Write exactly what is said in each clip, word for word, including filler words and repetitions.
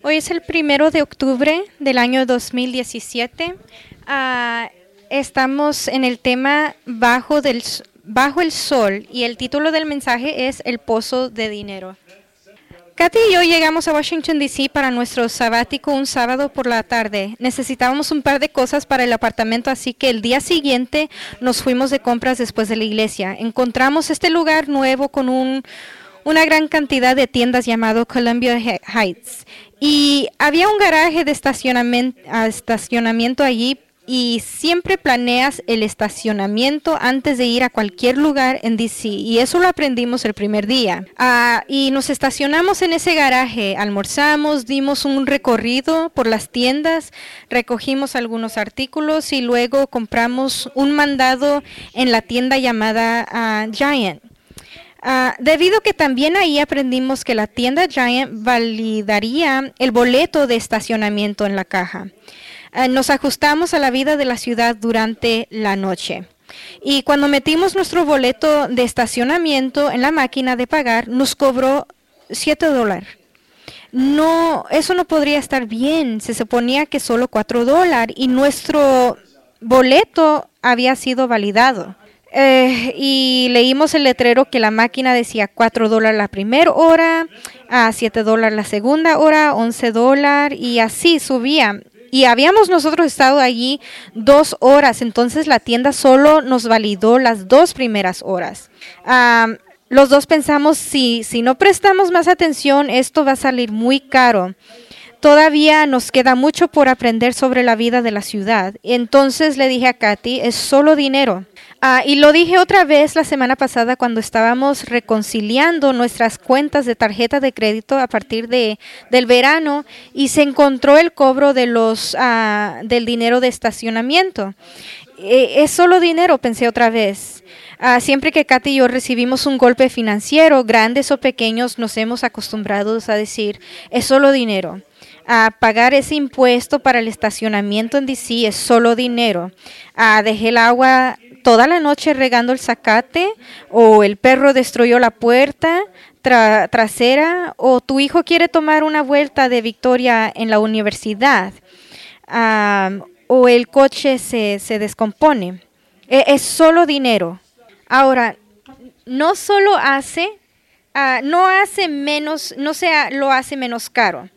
Hoy es el primero de octubre del año dos mil diecisiete. Uh, estamos en el tema bajo, del, bajo el sol y el título del mensaje es El Pozo de Dinero. Katy y yo llegamos a Washington, D C para nuestro sabático un sábado por la tarde. Necesitábamos un par de cosas para el apartamento, así que el día siguiente nos fuimos de compras después de la iglesia. Encontramos este lugar nuevo con un, una gran cantidad de tiendas llamado Columbia Heights. Y había un garaje de estacionamiento, estacionamiento allí. Y siempre planeas el estacionamiento antes de ir a cualquier lugar en D C. Y eso lo aprendimos el primer día. Uh, y nos estacionamos en ese garaje, almorzamos, dimos un recorrido por las tiendas, recogimos algunos artículos y luego compramos un mandado en la tienda llamada uh, Giant. Uh, debido a que también ahí aprendimos que la tienda Giant validaría el boleto de estacionamiento en la caja. Nos ajustamos a la vida de la ciudad durante la noche. Y cuando metimos nuestro boleto de estacionamiento en la máquina de pagar, nos cobró siete dólares. No, eso no podría estar bien. Se suponía que solo cuatro dólares y nuestro boleto había sido validado. Eh, y leímos el letrero que la máquina decía cuatro dólares la primera hora, a siete dólares la segunda hora, once dólares y así subía. Y habíamos nosotros estado allí dos horas, entonces la tienda solo nos validó las dos primeras horas. Um, los dos pensamos, si, si no prestamos más atención, esto va a salir muy caro. Todavía nos queda mucho por aprender sobre la vida de la ciudad. Entonces le dije a Katy, es solo dinero. Uh, y lo dije otra vez la semana pasada cuando estábamos reconciliando nuestras cuentas de tarjeta de crédito a partir de, del verano y se encontró el cobro de los, uh, del dinero de estacionamiento. Eh, es solo dinero, pensé otra vez. Uh, siempre que Katy y yo recibimos un golpe financiero, grandes o pequeños, nos hemos acostumbrado a decir, es solo dinero. A pagar ese impuesto para el estacionamiento en D C es solo dinero. Uh, dejé el agua toda la noche regando el zacate, o el perro destruyó la puerta tra- trasera, o tu hijo quiere tomar una vuelta de victoria en la universidad, uh, o el coche se, se descompone. E- es solo dinero. Ahora, no solo hace, uh, no hace menos, no sea, lo hace menos caro,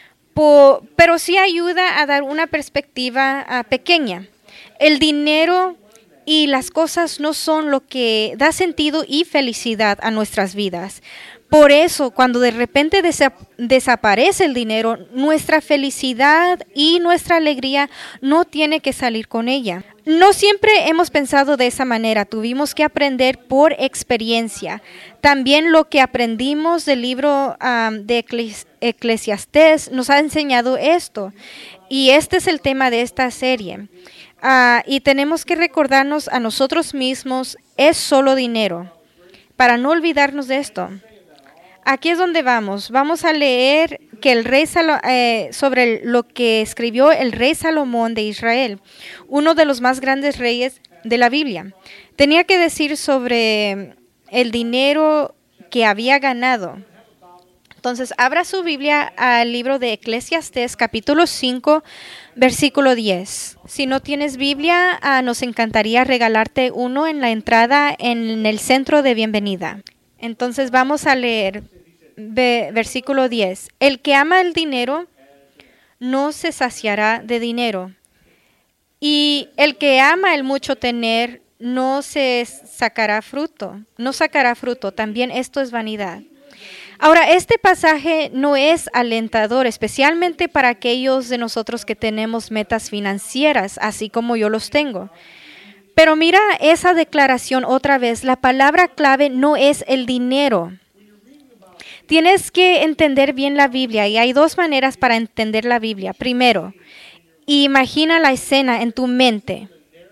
po- pero sí ayuda a dar una perspectiva uh, pequeña. El dinero y las cosas no son lo que da sentido y felicidad a nuestras vidas. Por eso, cuando de repente desa- desaparece el dinero, nuestra felicidad y nuestra alegría no tiene que salir con ella. No siempre hemos pensado de esa manera. Tuvimos que aprender por experiencia. También lo que aprendimos del libro um, de Eclesi- Eclesiastés nos ha enseñado esto. Y este es el tema de esta serie. Uh, y tenemos que recordarnos a nosotros mismos, es solo dinero, para no olvidarnos de esto. Aquí es donde vamos. Vamos a leer que el rey Salo- eh, sobre lo que escribió el rey Salomón de Israel, uno de los más grandes reyes de la Biblia. Tenía que decir sobre el dinero que había ganado. Entonces, abra su Biblia al libro de Eclesiastés, capítulo cinco, versículo diez. Si no tienes Biblia, ah, nos encantaría regalarte uno en la entrada en el centro de bienvenida. Entonces, vamos a leer ve, versículo diez. El que ama el dinero no se saciará de dinero, y el que ama el mucho tener no se sacará fruto, no sacará fruto. También esto es vanidad. Ahora, este pasaje no es alentador, especialmente para aquellos de nosotros que tenemos metas financieras, así como yo los tengo. Pero mira esa declaración otra vez. La palabra clave no es el dinero. Tienes que entender bien la Biblia y hay dos maneras para entender la Biblia. Primero, imagina la escena en tu mente.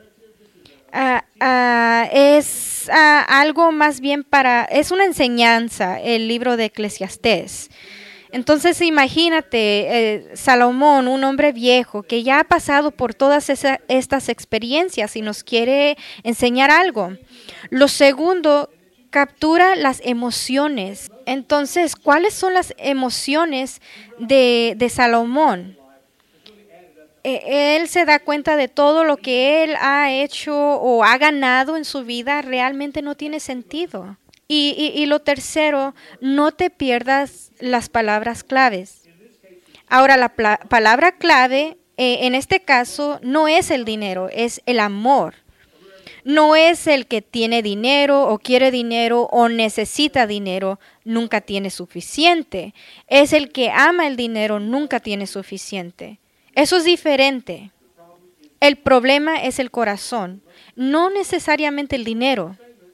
Uh, uh, es uh, algo más bien para, es una enseñanza, el libro de Eclesiastés. Entonces imagínate, eh, Salomón, un hombre viejo que ya ha pasado por todas esa, estas experiencias y nos quiere enseñar algo. Lo segundo, captura las emociones. Entonces, ¿cuáles son las emociones de, de Salomón? Él se da cuenta de todo lo que él ha hecho o ha ganado en su vida realmente no tiene sentido. Y, y, y lo tercero, no te pierdas las palabras claves. Ahora, la pla- palabra clave eh, en este caso no es el dinero, es el amor. No es el que tiene dinero o quiere dinero o necesita dinero, nunca tiene suficiente. Es el que ama el dinero, nunca tiene suficiente. Eso es diferente. El problema es el corazón, no necesariamente el dinero.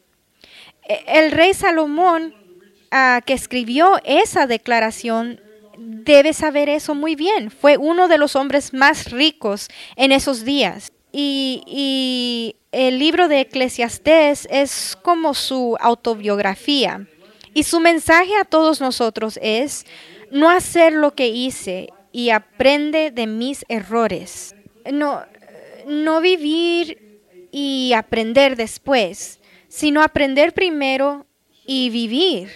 El rey Salomón, uh, que escribió esa declaración, debe saber eso muy bien. Fue uno de los hombres más ricos en esos días. Y, y el libro de Eclesiastés es como su autobiografía. Y su mensaje a todos nosotros es no hacer lo que hice y aprende de mis errores. No, no vivir y aprender después, sino aprender primero y vivir.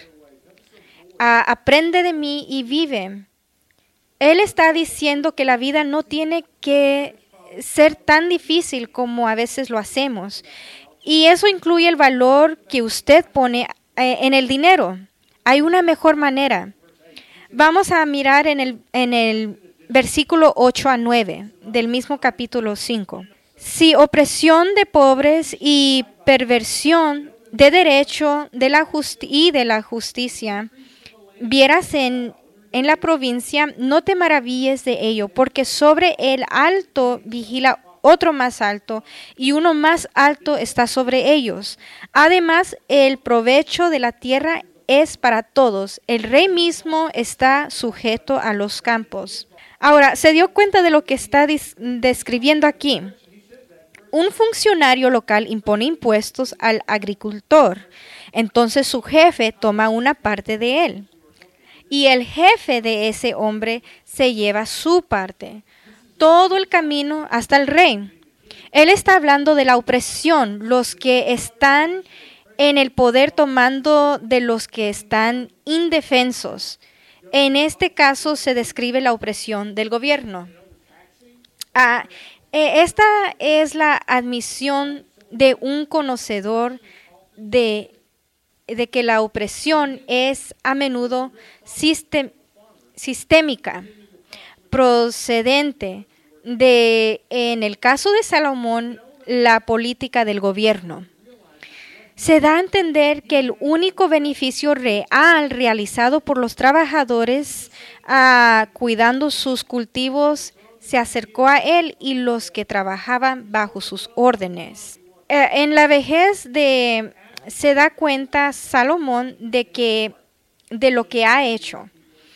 A, aprende de mí y vive. Él está diciendo que la vida no tiene que ser tan difícil como a veces lo hacemos. Y eso incluye el valor que usted pone eh, en el dinero. Hay una mejor manera. Vamos a mirar en el, en el versículo ocho a nueve del mismo capítulo cinco. Si opresión de pobres y perversión de derecho de la justi- y de la justicia vieras en, en la provincia, no te maravilles de ello, porque sobre el alto vigila otro más alto, y uno más alto está sobre ellos. Además, el provecho de la tierra es para todos. El rey mismo está sujeto a los campos. Ahora, ¿se dio cuenta de lo que está dis- describiendo aquí? Un funcionario local impone impuestos al agricultor. Entonces su jefe toma una parte de él. Y el jefe de ese hombre se lleva su parte. Todo el camino hasta el rey. Él está hablando de la opresión, los que están en el poder tomando de los que están indefensos. En este caso se describe la opresión del gobierno. Ah, eh, esta es la admisión de un conocedor de, de que la opresión es a menudo sistem, sistémica, procedente de, en el caso de Salomón, la política del gobierno. Se da a entender que el único beneficio real realizado por los trabajadores uh, cuidando sus cultivos se acercó a él y los que trabajaban bajo sus órdenes. Eh, en la vejez de, se da cuenta Salomón de, que, de lo que ha hecho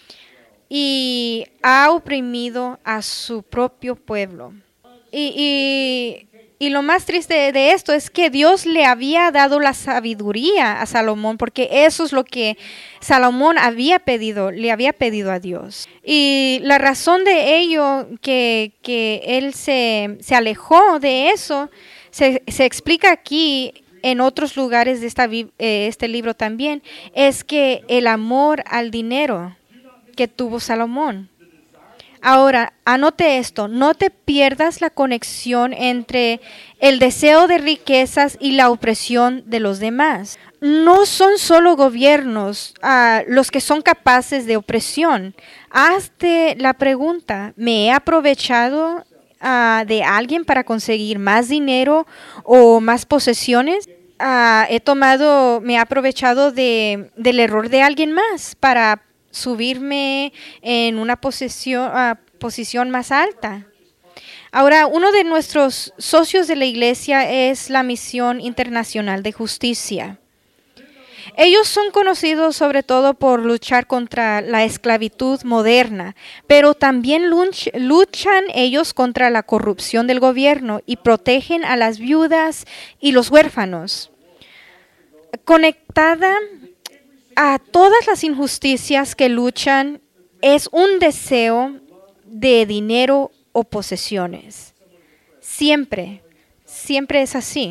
y ha oprimido a su propio pueblo. Y... y Y lo más triste de esto es que Dios le había dado la sabiduría a Salomón, porque eso es lo que Salomón había pedido, le había pedido a Dios. Y la razón de ello, que, que él se, se alejó de eso, se, se explica aquí en otros lugares de esta, eh, este libro también, es que el amor al dinero que tuvo Salomón. Ahora, anote esto, no te pierdas la conexión entre el deseo de riquezas y la opresión de los demás. No son solo gobiernos uh, los que son capaces de opresión. Hazte la pregunta, ¿me he aprovechado uh, de alguien para conseguir más dinero o más posesiones? Uh, he tomado, me he aprovechado de, del error de alguien más para subirme en una posición, uh, posición más alta. Ahora, uno de nuestros socios de la iglesia es la Misión Internacional de Justicia. Ellos son conocidos sobre todo por luchar contra la esclavitud moderna, pero también luch, luchan ellos contra la corrupción del gobierno y protegen a las viudas y los huérfanos. Conectada a todas las injusticias que luchan es un deseo de dinero o posesiones. Siempre, siempre es así.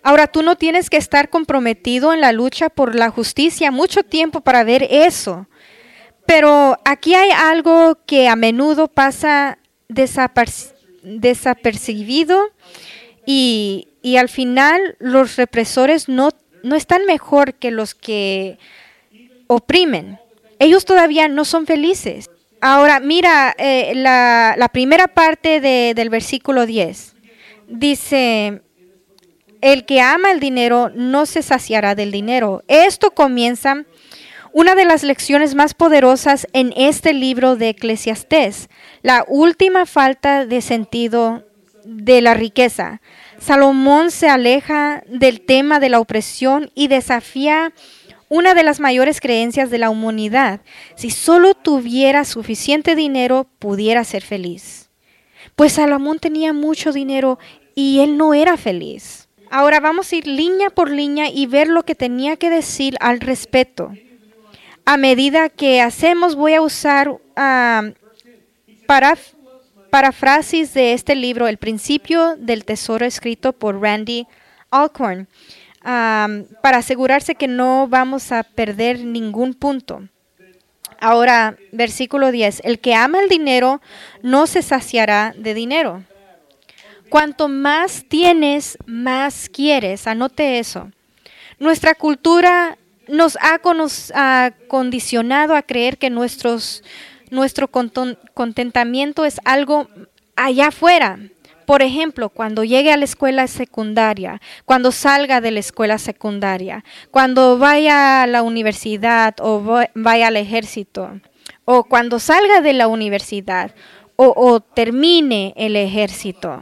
Ahora, tú no tienes que estar comprometido en la lucha por la justicia mucho tiempo para ver eso. Pero aquí hay algo que a menudo pasa desaper- desapercibido y, y al final los represores no, no están mejor que los que oprimen. Ellos todavía no son felices. Ahora, mira eh, la, la primera parte de, del versículo diez. Dice, el que ama el dinero no se saciará del dinero. Esto comienza una de las lecciones más poderosas en este libro de Eclesiastés, la última falta de sentido de la riqueza. Salomón se aleja del tema de la opresión y desafía una de las mayores creencias de la humanidad. Si solo tuviera suficiente dinero, pudiera ser feliz. Pues Salomón tenía mucho dinero y él no era feliz. Ahora vamos a ir línea por línea y ver lo que tenía que decir al respecto. A medida que hacemos, voy a usar uh, para, parafrases de este libro, El principio del tesoro, escrito por Randy Alcorn, um, para asegurarse que no vamos a perder ningún punto. Ahora, versículo diez. El que ama el dinero no se saciará de dinero. Cuanto más tienes, más quieres. Anote eso. Nuestra cultura nos ha condicionado a creer que nuestros, nuestro contentamiento es algo allá afuera. Por ejemplo, cuando llegue a la escuela secundaria, cuando salga de la escuela secundaria, cuando vaya a la universidad o vaya al ejército, o cuando salga de la universidad o, o termine el ejército.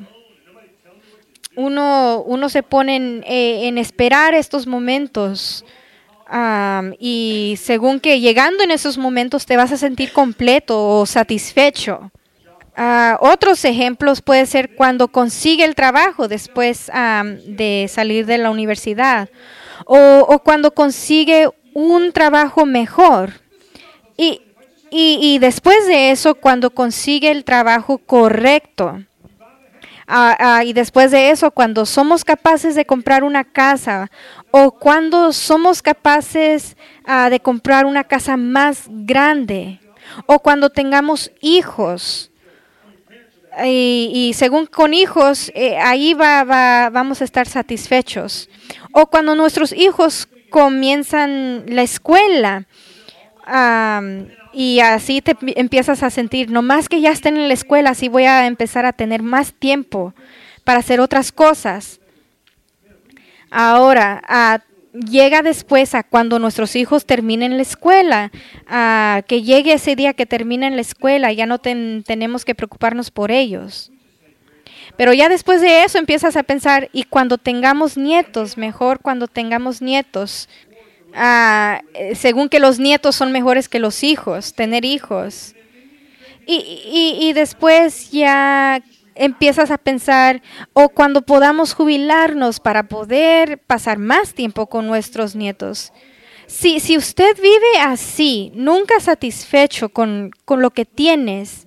Uno, uno se pone en, en esperar estos momentos. Um, y según que llegando en esos momentos te vas a sentir completo o satisfecho. Uh, otros ejemplos puede ser cuando consigue el trabajo después um, de salir de la universidad o, o cuando consigue un trabajo mejor y, y, y después de eso cuando consigue el trabajo correcto. Uh, uh, y después de eso, cuando somos capaces de comprar una casa o cuando somos capaces uh, de comprar una casa más grande o cuando tengamos hijos. Y, y según con hijos, eh, ahí va, va, vamos a estar satisfechos. O cuando nuestros hijos comienzan la escuela. Um, Y así te empiezas a sentir, no más que ya estén en la escuela, así voy a empezar a tener más tiempo para hacer otras cosas. Ahora, uh, llega después a cuando nuestros hijos terminen la escuela, uh, que llegue ese día que terminen la escuela, ya no ten, tenemos que preocuparnos por ellos. Pero ya después de eso empiezas a pensar, y cuando tengamos nietos, mejor cuando tengamos nietos, Uh, según que los nietos son mejores que los hijos, tener hijos. Y, y, y después ya empiezas a pensar, o cuando podamos jubilarnos para poder pasar más tiempo con nuestros nietos. Si, si usted vive así, nunca satisfecho con, con lo que tienes,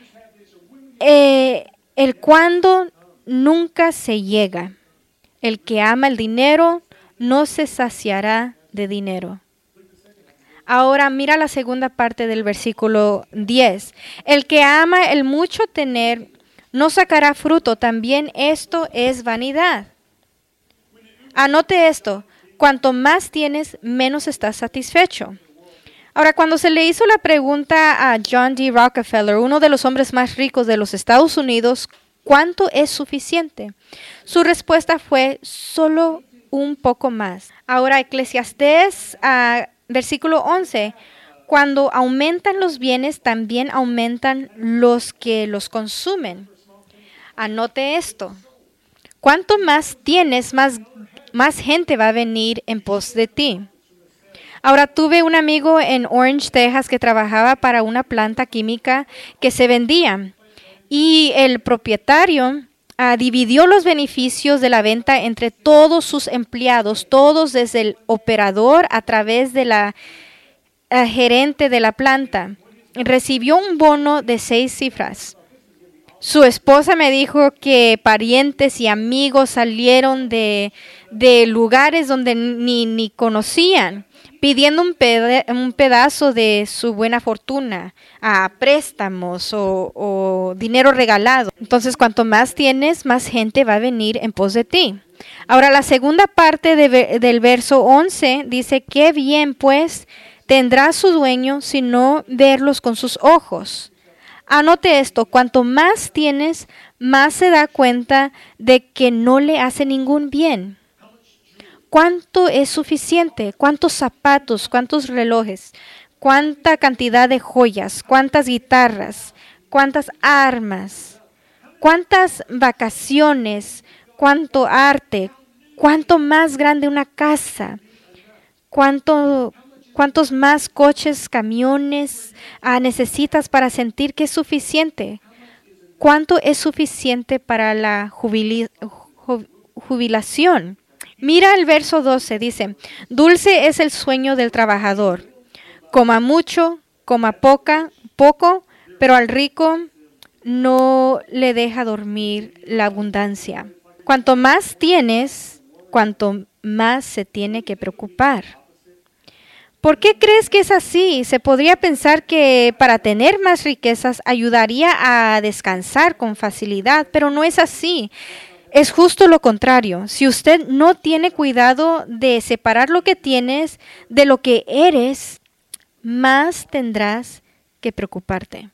eh, el cuándo nunca se llega. El que ama el dinero no se saciará de dinero. Ahora mira la segunda parte del versículo diez. El que ama el mucho tener no sacará fruto, también esto es vanidad. Anote esto, cuanto más tienes, menos estás satisfecho. Ahora, cuando se le hizo la pregunta a John D. Rockefeller, uno de los hombres más ricos de los Estados Unidos, ¿cuánto es suficiente? Su respuesta fue, solo un poco más. Ahora, Eclesiastés, uh, versículo once. Cuando aumentan los bienes, también aumentan los que los consumen. Anote esto. Cuanto más tienes, más, más gente va a venir en pos de ti. Ahora, tuve un amigo en Orange, Texas, que trabajaba para una planta química que se vendía. Y el propietario Uh, dividió los beneficios de la venta entre todos sus empleados, todos desde el operador a través de la uh, gerente de la planta. Recibió un bono de seis cifras. Su esposa me dijo que parientes y amigos salieron de, de lugares donde ni, ni conocían, pidiendo un, peda- un pedazo de su buena fortuna a préstamos o, o dinero regalado. Entonces, cuanto más tienes, más gente va a venir en pos de ti. Ahora, la segunda parte de ve- del verso once dice, qué bien pues tendrá su dueño si no verlos con sus ojos. Anote esto, cuanto más tienes, más se da cuenta de que no le hace ningún bien. ¿Cuánto es suficiente? ¿Cuántos zapatos? ¿Cuántos relojes? ¿Cuánta cantidad de joyas? ¿Cuántas guitarras? ¿Cuántas armas? ¿Cuántas vacaciones? ¿Cuánto arte? ¿Cuánto más grande una casa? ¿Cuánto, cuántos más coches, camiones ah, necesitas para sentir que es suficiente? ¿Cuánto es suficiente para la jubili- ju- jubilación? Mira el verso doce, dice, dulce es el sueño del trabajador, coma mucho, coma poca, poco, pero al rico no le deja dormir la abundancia. Cuanto más tienes, cuanto más se tiene que preocupar. ¿Por qué crees que es así? Se podría pensar que para tener más riquezas ayudaría a descansar con facilidad, pero no es así. Es justo lo contrario. Si usted no tiene cuidado de separar lo que tienes de lo que eres, más tendrás que preocuparte.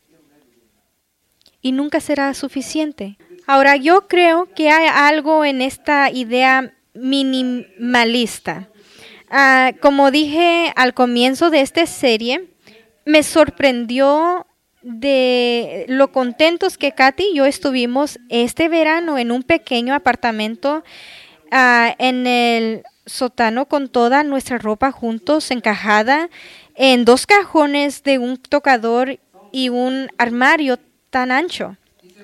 Y nunca será suficiente. Ahora, yo creo que hay algo en esta idea minimalista. Uh, como dije al comienzo de esta serie, me sorprendió de lo contentos que Katy y yo estuvimos este verano en un pequeño apartamento uh, en el sótano con toda nuestra ropa juntos, encajada en dos cajones de un tocador y un armario tan ancho.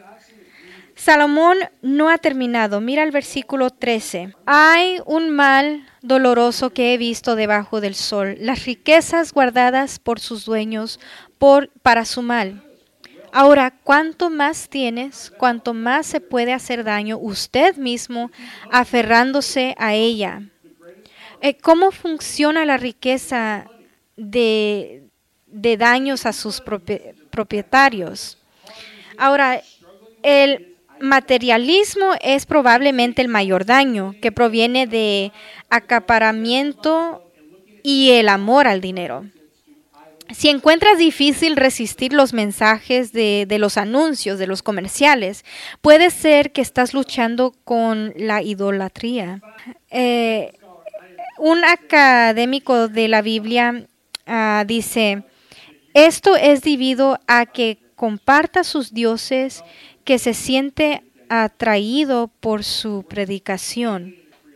Salomón no ha terminado. Mira el versículo trece. Hay un mal doloroso que he visto debajo del sol, las riquezas guardadas por sus dueños por, para su mal. Ahora, cuanto más tienes, cuanto más se puede hacer daño usted mismo aferrándose a ella. Eh, ¿Cómo funciona la riqueza de, de daños a sus propi- propietarios? Ahora, el materialismo es probablemente el mayor daño, que proviene de acaparamiento y el amor al dinero. Si encuentras difícil resistir los mensajes de, de los anuncios, de los comerciales, puede ser que estás luchando con la idolatría. Eh, un académico de la Biblia uh, dice, esto es debido a que comparta sus dioses, que se siente atraído por su predicación.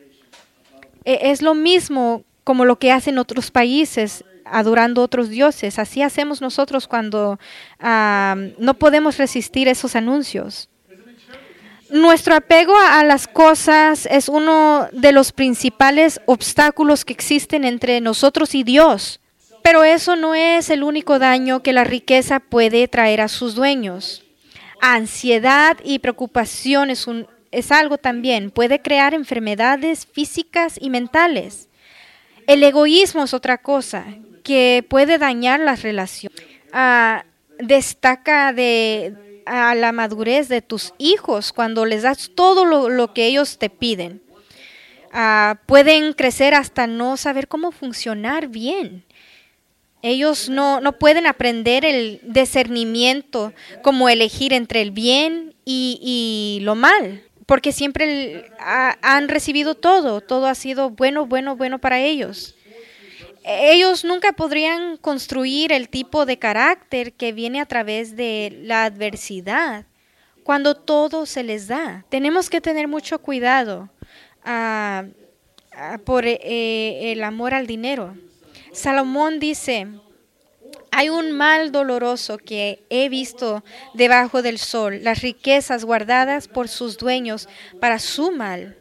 Es lo mismo como lo que hacen otros países adorando otros dioses. Así hacemos nosotros cuando uh, no podemos resistir esos anuncios. Nuestro apego a las cosas es uno de los principales obstáculos que existen entre nosotros y Dios. Pero eso no es el único daño que la riqueza puede traer a sus dueños. Ansiedad y preocupación es, un, es algo también. Puede crear enfermedades físicas y mentales. El egoísmo es otra cosa que puede dañar las relaciones. Uh, destaca de a la madurez de tus hijos cuando les das todo lo, lo que ellos te piden. Uh, pueden crecer hasta no saber cómo funcionar bien. Ellos no, no pueden aprender el discernimiento, como elegir entre el bien y, y lo mal, porque siempre el, a, han recibido todo, todo ha sido bueno, bueno, bueno para ellos. Ellos nunca podrían construir el tipo de carácter que viene a través de la adversidad, cuando todo se les da. Tenemos que tener mucho cuidado uh, uh, por eh, el amor al dinero. Salomón dice, hay un mal doloroso que he visto debajo del sol, las riquezas guardadas por sus dueños para su mal.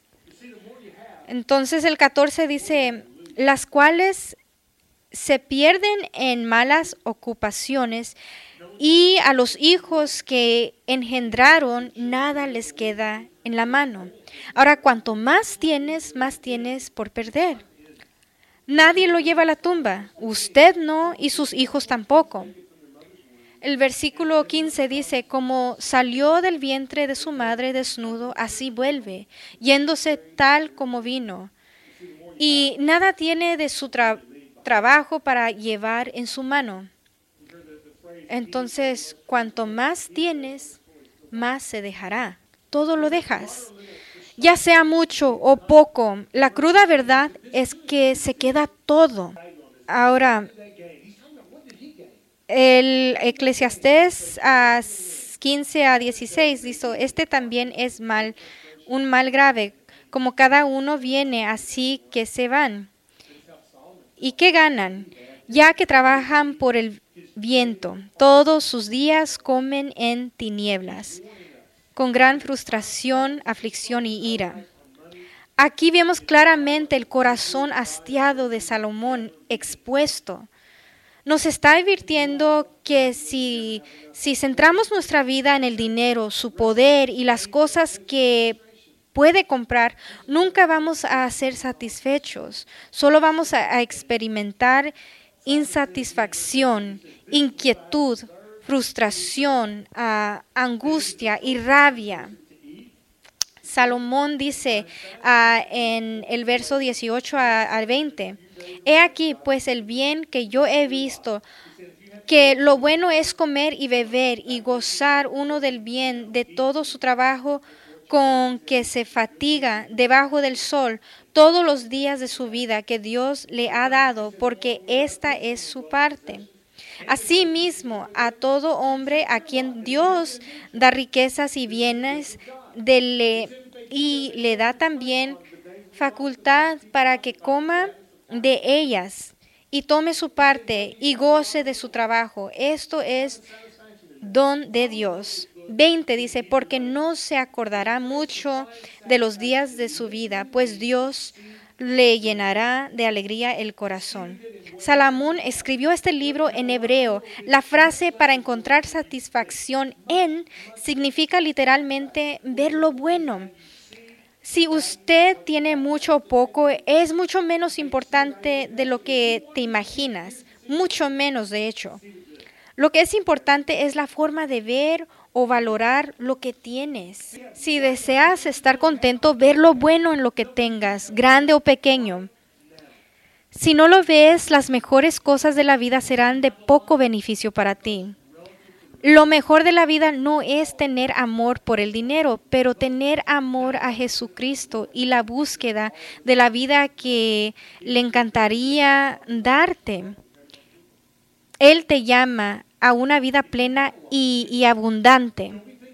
Entonces el catorce dice, las cuales se pierden en malas ocupaciones y a los hijos que engendraron nada les queda en la mano. Ahora, cuanto más tienes, más tienes por perder. Nadie lo lleva a la tumba, usted no y sus hijos tampoco. El versículo quince dice, como salió del vientre de su madre desnudo, así vuelve, yéndose tal como vino. Y nada tiene de su tra- trabajo para llevar en su mano. Entonces, cuanto más tienes, más se dejará. Todo lo dejas. Ya sea mucho o poco, la cruda verdad es que se queda todo. Ahora, el Eclesiastés a quince a dieciséis dice, este también es mal, un mal grave, como cada uno viene, así que se van. ¿Y qué ganan? Ya que trabajan por el viento, todos sus días comen en tinieblas, con gran frustración, aflicción y ira. Aquí vemos claramente el corazón hastiado de Salomón expuesto. Nos está advirtiendo que si, si centramos nuestra vida en el dinero, su poder y las cosas que puede comprar, nunca vamos a ser satisfechos. Solo vamos a, a experimentar insatisfacción, inquietud, frustración, uh, angustia y rabia. Salomón dice uh, en el verso dieciocho al veinte, he aquí pues el bien que yo he visto, que lo bueno es comer y beber y gozar uno del bien de todo su trabajo con que se fatiga debajo del sol todos los días de su vida que Dios le ha dado, porque esta es su parte. Asimismo, a todo hombre a quien Dios da riquezas y bienes, de le, y le da también facultad para que coma de ellas y tome su parte y goce de su trabajo. Esto es don de Dios. veinte dice, porque no se acordará mucho de los días de su vida, pues Dios le llenará de alegría el corazón. Salomón escribió este libro en hebreo. La frase para encontrar satisfacción en significa literalmente ver lo bueno. Si usted tiene mucho o poco, es mucho menos importante de lo que te imaginas, mucho menos de hecho. Lo que es importante es la forma de ver o valorar lo que tienes. Si deseas estar contento, ver lo bueno en lo que tengas, grande o pequeño. Si no lo ves, las mejores cosas de la vida serán de poco beneficio para ti. Lo mejor de la vida no es tener amor por el dinero, pero tener amor a Jesucristo y la búsqueda de la vida que le encantaría darte. Él te llama a una vida plena y, y abundante.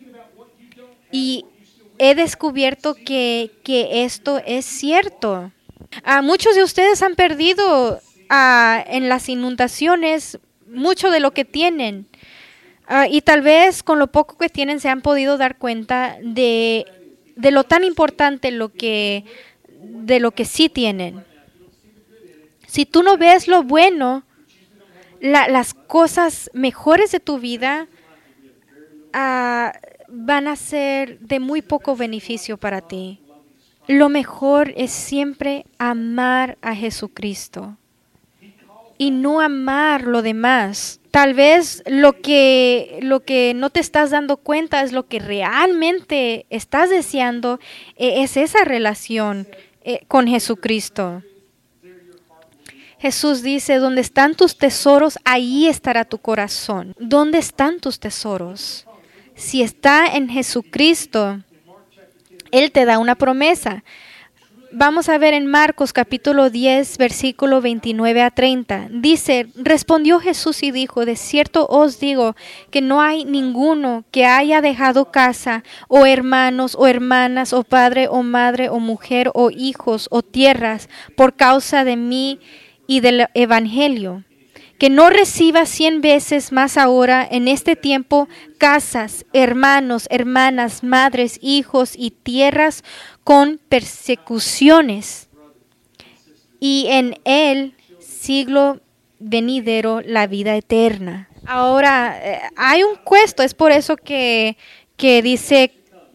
Y he descubierto que, que esto es cierto. Uh, muchos de ustedes han perdido uh, en las inundaciones mucho de lo que tienen. Uh, y tal vez con lo poco que tienen se han podido dar cuenta de, de lo tan importante lo que, de lo que sí tienen. Si tú no ves lo bueno, la, las cosas mejores de tu vida uh, van a ser de muy poco beneficio para ti. Lo mejor es siempre amar a Jesucristo y no amar lo demás. Tal vez lo que, lo que no te estás dando cuenta es lo que realmente estás deseando, eh, es esa relación eh, con Jesucristo. Jesús dice, donde están tus tesoros, ahí estará tu corazón. ¿Dónde están tus tesoros? Si está en Jesucristo, Él te da una promesa. Vamos a ver en Marcos capítulo diez, versículo veintinueve a treinta. Dice, respondió Jesús y dijo, de cierto os digo que no hay ninguno que haya dejado casa, o hermanos, o hermanas, o padre, o madre, o mujer, o hijos, o tierras, por causa de mí y del evangelio, que no reciba cien veces más ahora en este tiempo casas, hermanos, hermanas, madres, hijos y tierras con persecuciones, y en el siglo venidero la vida eterna. Ahora, eh, hay un cuento, es por eso que, que dice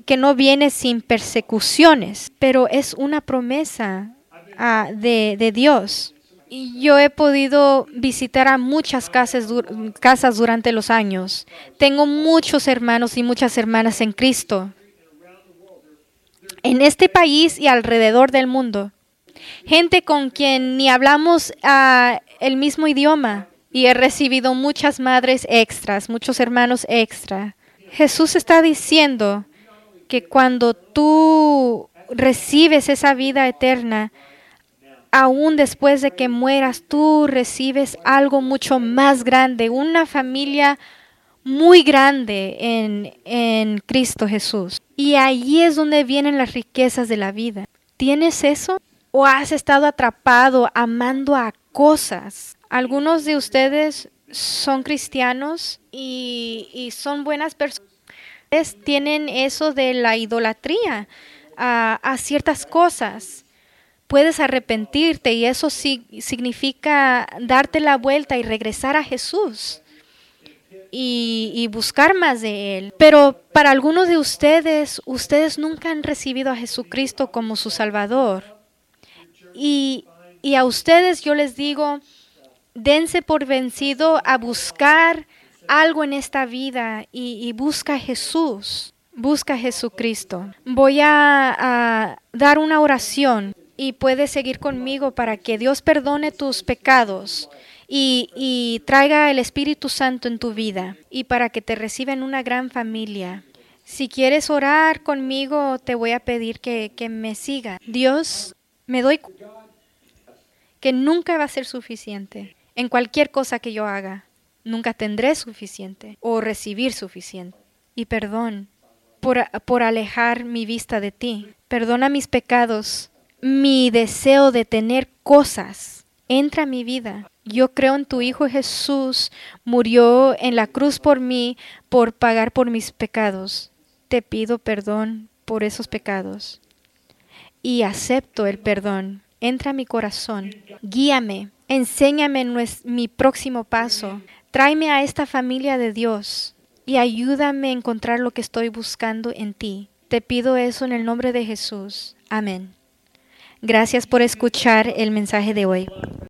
que no viene sin persecuciones, pero es una promesa uh, de, de Dios. Y yo he podido visitar a muchas casas, dur- casas durante los años. Tengo muchos hermanos y muchas hermanas en Cristo, en este país y alrededor del mundo. Gente con quien ni hablamos uh, el mismo idioma. Y he recibido muchas madres extras, muchos hermanos extra. Jesús está diciendo que cuando tú recibes esa vida eterna, aún después de que mueras, tú recibes algo mucho más grande, una familia muy grande en, en Cristo Jesús. Y ahí es donde vienen las riquezas de la vida. ¿Tienes eso? ¿O has estado atrapado amando a cosas? Algunos de ustedes son cristianos y, y son buenas personas. Tienen eso de la idolatría a, a ciertas cosas. Puedes arrepentirte y eso sí, significa darte la vuelta y regresar a Jesús y, y buscar más de Él. Pero para algunos de ustedes, ustedes nunca han recibido a Jesucristo como su Salvador. Y, y a ustedes yo les digo, dense por vencido a buscar algo en esta vida y, y busca a Jesús, busca a Jesucristo. Voy a, a dar una oración y puedes seguir conmigo para que Dios perdone tus pecados y, y traiga el Espíritu Santo en tu vida y para que te reciba en una gran familia. Si quieres orar conmigo, te voy a pedir que, que me siga. Dios, me doy cuenta que nunca va a ser suficiente. En cualquier cosa que yo haga, nunca tendré suficiente o recibir suficiente. Y perdón por, por alejar mi vista de ti. Perdona mis pecados, mi deseo de tener cosas. Entra a mi vida. Yo creo en tu Hijo Jesús, murió en la cruz por mí, por pagar por mis pecados. Te pido perdón por esos pecados. Y acepto el perdón. Entra a mi corazón. Guíame. Enséñame nues- mi próximo paso. Tráeme a esta familia de Dios y ayúdame a encontrar lo que estoy buscando en ti. Te pido eso en el nombre de Jesús. Amén. Gracias por escuchar el mensaje de hoy.